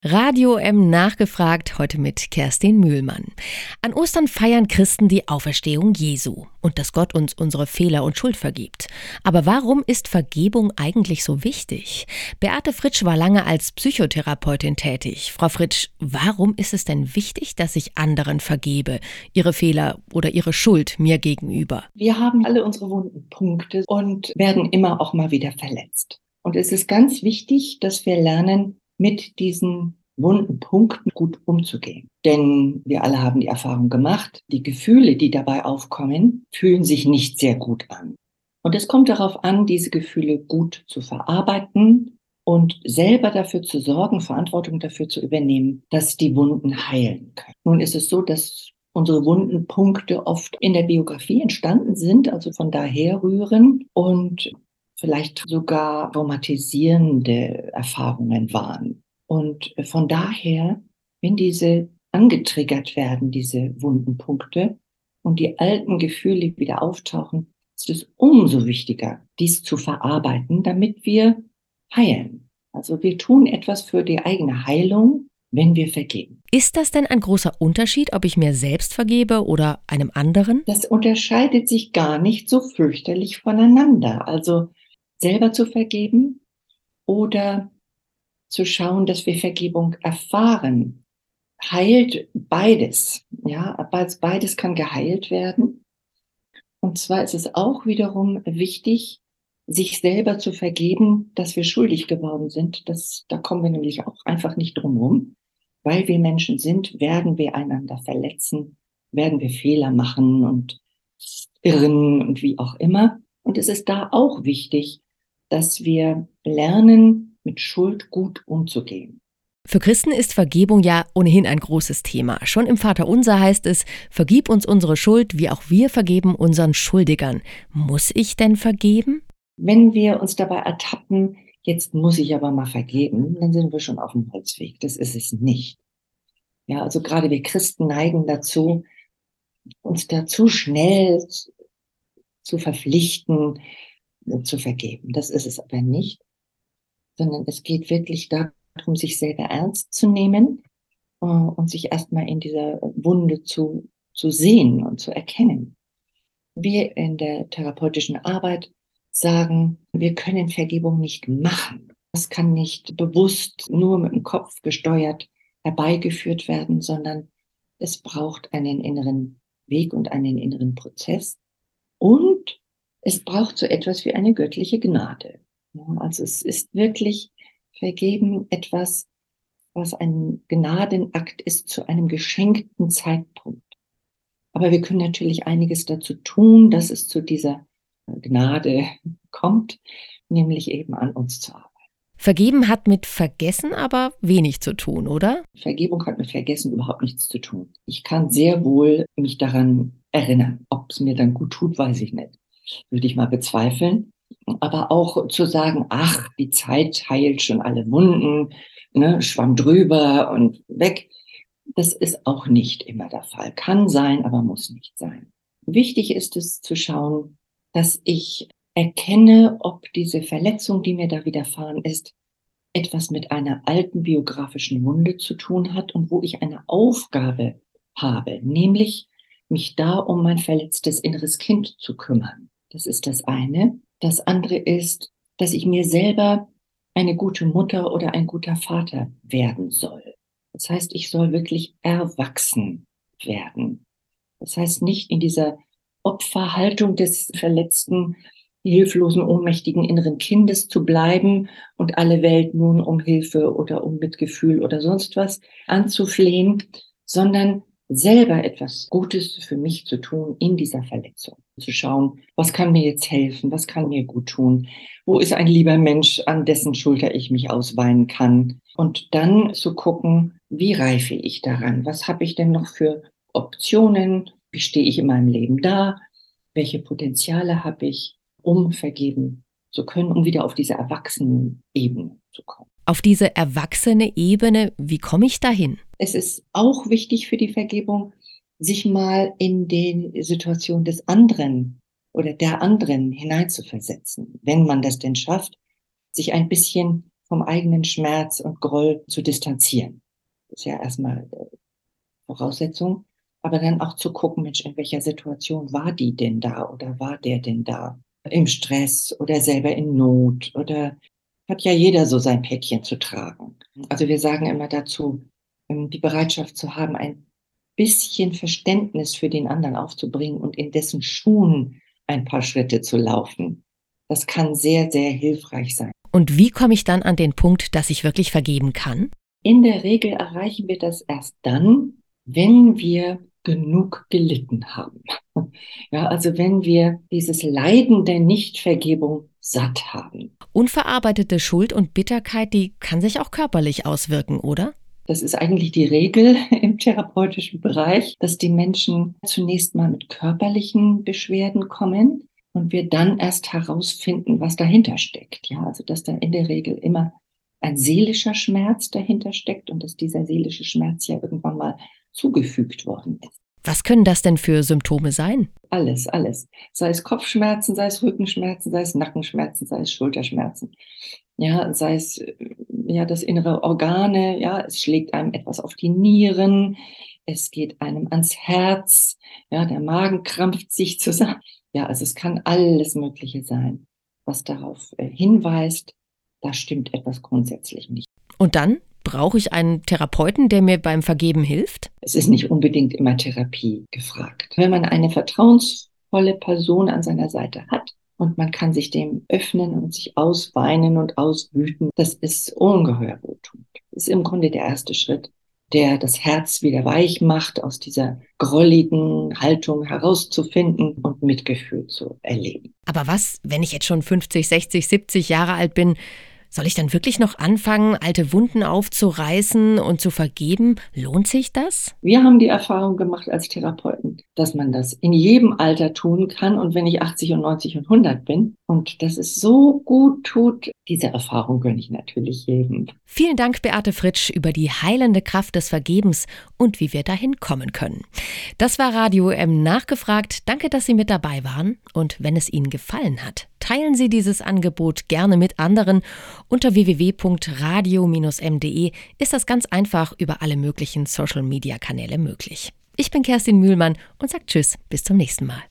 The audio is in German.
Radio M nachgefragt, heute mit Kerstin Mühlmann. An Ostern feiern Christen die Auferstehung Jesu und dass Gott uns unsere Fehler und Schuld vergibt. Aber warum ist Vergebung eigentlich so wichtig? Beate Fritsch war lange als Psychotherapeutin tätig. Frau Fritsch, warum ist es denn wichtig, dass ich anderen vergebe, ihre Fehler oder ihre Schuld mir gegenüber? Wir haben alle unsere wunden Punkte und werden immer auch mal wieder verletzt. Und es ist ganz wichtig, dass wir lernen, mit diesen wunden Punkten gut umzugehen. Denn wir alle haben die Erfahrung gemacht, die Gefühle, die dabei aufkommen, fühlen sich nicht sehr gut an. Und es kommt darauf an, diese Gefühle gut zu verarbeiten und selber dafür zu sorgen, Verantwortung dafür zu übernehmen, dass die Wunden heilen können. Nun ist es so, dass unsere wunden Punkte oft in der Biografie entstanden sind, also von daher rühren und vielleicht sogar traumatisierende Erfahrungen waren. Und von daher, wenn diese angetriggert werden, diese wunden Punkte, und die alten Gefühle wieder auftauchen, ist es umso wichtiger, dies zu verarbeiten, damit wir heilen. Also wir tun etwas für die eigene Heilung, wenn wir vergeben. Ist das denn ein großer Unterschied, ob ich mir selbst vergebe oder einem anderen? Das unterscheidet sich gar nicht so fürchterlich voneinander. Also selber zu vergeben oder zu schauen, dass wir Vergebung erfahren, heilt beides. Ja, beides kann geheilt werden. Und zwar ist es auch wiederum wichtig, sich selber zu vergeben, dass wir schuldig geworden sind. Da kommen wir nämlich auch einfach nicht drum rum. Weil wir Menschen sind, werden wir einander verletzen, werden wir Fehler machen und irren und wie auch immer. Und es ist da auch wichtig, dass wir lernen, mit Schuld gut umzugehen. Für Christen ist Vergebung ja ohnehin ein großes Thema. Schon im Vaterunser heißt es, vergib uns unsere Schuld, wie auch wir vergeben unseren Schuldigern. Muss ich denn vergeben? Wenn wir uns dabei ertappen, jetzt muss ich aber mal vergeben, dann sind wir schon auf dem Holzweg. Das ist es nicht. Ja, also gerade wir Christen neigen dazu, uns dazu schnell zu verpflichten, zu vergeben. Das ist es aber nicht, sondern es geht wirklich darum, sich selber ernst zu nehmen und sich erstmal in dieser Wunde zu sehen und zu erkennen. Wir in der therapeutischen Arbeit sagen, wir können Vergebung nicht machen. Das kann nicht bewusst nur mit dem Kopf gesteuert herbeigeführt werden, sondern es braucht einen inneren Weg und einen inneren Prozess. Und es braucht so etwas wie eine göttliche Gnade. Ja, also es ist wirklich Vergeben etwas, was ein Gnadenakt ist zu einem geschenkten Zeitpunkt. Aber wir können natürlich einiges dazu tun, dass es zu dieser Gnade kommt, nämlich eben an uns zu arbeiten. Vergeben hat mit Vergessen aber wenig zu tun, oder? Vergebung hat mit Vergessen überhaupt nichts zu tun. Ich kann sehr wohl mich daran erinnern. Ob es mir dann gut tut, weiß ich nicht. Würde ich mal bezweifeln. Aber auch zu sagen, ach, die Zeit heilt schon alle Wunden, ne, schwamm drüber und weg. Das ist auch nicht immer der Fall. Kann sein, aber muss nicht sein. Wichtig ist es zu schauen, dass ich erkenne, ob diese Verletzung, die mir da widerfahren ist, etwas mit einer alten biografischen Wunde zu tun hat und wo ich eine Aufgabe habe, nämlich mich da um mein verletztes inneres Kind zu kümmern. Das ist das eine. Das andere ist, dass ich mir selber eine gute Mutter oder ein guter Vater werden soll. Das heißt, ich soll wirklich erwachsen werden. Das heißt, nicht in dieser Opferhaltung des verletzten, hilflosen, ohnmächtigen inneren Kindes zu bleiben und alle Welt nun um Hilfe oder um Mitgefühl oder sonst was anzuflehen, sondern selber etwas Gutes für mich zu tun in dieser Verletzung. Zu schauen, was kann mir jetzt helfen, was kann mir gut tun, wo ist ein lieber Mensch, an dessen Schulter ich mich ausweinen kann. Und dann zu gucken, wie reife ich daran, was habe ich denn noch für Optionen, wie stehe ich in meinem Leben da, welche Potenziale habe ich, um vergeben zu können, um wieder auf diese Erwachsenenebene zu kommen. Auf diese erwachsene Ebene, wie komme ich dahin? Es ist auch wichtig für die Vergebung, sich mal in die Situation des anderen oder der anderen hineinzuversetzen, wenn man das denn schafft, sich ein bisschen vom eigenen Schmerz und Groll zu distanzieren. Das ist ja erstmal Voraussetzung. Aber dann auch zu gucken, Mensch, in welcher Situation war die denn da oder war der denn da? Im Stress oder selber in Not oder hat ja jeder so sein Päckchen zu tragen. Also wir sagen immer dazu, die Bereitschaft zu haben, ein bisschen Verständnis für den anderen aufzubringen und in dessen Schuhen ein paar Schritte zu laufen. Das kann sehr, sehr hilfreich sein. Und wie komme ich dann an den Punkt, dass ich wirklich vergeben kann? In der Regel erreichen wir das erst dann, wenn wir genug gelitten haben. Ja, also wenn wir dieses Leiden der Nichtvergebung satt haben. Unverarbeitete Schuld und Bitterkeit, die kann sich auch körperlich auswirken, oder? Das ist eigentlich die Regel im therapeutischen Bereich, dass die Menschen zunächst mal mit körperlichen Beschwerden kommen und wir dann erst herausfinden, was dahinter steckt. Ja, also dass da in der Regel immer ein seelischer Schmerz dahinter steckt und dass dieser seelische Schmerz ja irgendwann mal zugefügt worden ist. Was können das denn für Symptome sein? Alles, alles. Sei es Kopfschmerzen, sei es Rückenschmerzen, sei es Nackenschmerzen, sei es Schulterschmerzen. Ja, sei es ja das innere Organe, ja, es schlägt einem etwas auf die Nieren, es geht einem ans Herz, ja, der Magen krampft sich zusammen. Ja, also es kann alles Mögliche sein, was darauf hinweist, da stimmt etwas grundsätzlich nicht. Und dann brauche ich einen Therapeuten, der mir beim Vergeben hilft? Es ist nicht unbedingt immer Therapie gefragt. Wenn man eine vertrauensvolle Person an seiner Seite hat und man kann sich dem öffnen und sich ausweinen und auswüten, das ist ungeheuer wohltuend. Das ist im Grunde der erste Schritt, der das Herz wieder weich macht, aus dieser grolligen Haltung herauszufinden und Mitgefühl zu erleben. Aber was, wenn ich jetzt schon 50, 60, 70 Jahre alt bin? Soll ich dann wirklich noch anfangen, alte Wunden aufzureißen und zu vergeben? Lohnt sich das? Wir haben die Erfahrung gemacht als Therapeuten, dass man das in jedem Alter tun kann. Und wenn ich 80 und 90 und 100 bin und dass es so gut tut, diese Erfahrung gönne ich natürlich jedem. Vielen Dank, Beate Fritsch, über die heilende Kraft des Vergebens und wie wir dahin kommen können. Das war Radio M nachgefragt. Danke, dass Sie mit dabei waren. Und wenn es Ihnen gefallen hat, teilen Sie dieses Angebot gerne mit anderen. Unter www.radio-m.de ist das ganz einfach über alle möglichen Social-Media-Kanäle möglich. Ich bin Kerstin Mühlmann und sage Tschüss, bis zum nächsten Mal.